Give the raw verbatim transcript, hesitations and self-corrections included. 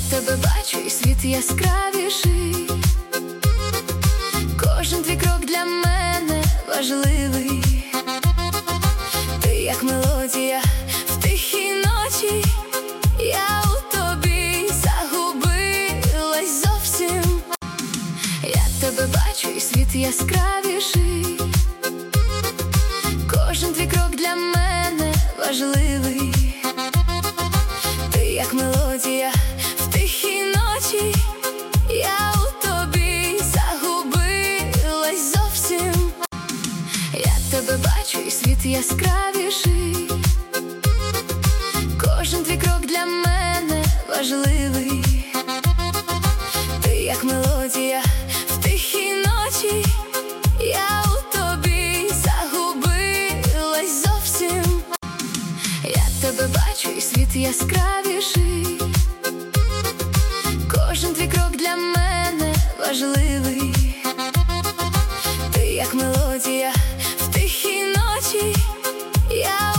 тебе бачу, і світ яскравіший. Кожен твій крок для мене важливий. Ти як мелодія в тихій ночі. Я у тобі загубилась зовсім. Я тебе бачу, і світ яскравіший. Кожен твій крок для мене важливий. Ти як мелодія в тихій ночі. Я у тобі загубилась зовсім. Я тебе бачу, і світ яскравіший. Кожен твій крок для мене важливий. Ти як мелодія в тихій ночі. Я у тобі загубилась зовсім. Я тебе бачу, і світ яскравіший. Кожен твій крок для мене важливий. Ти як мелодія в тихій ночі. Я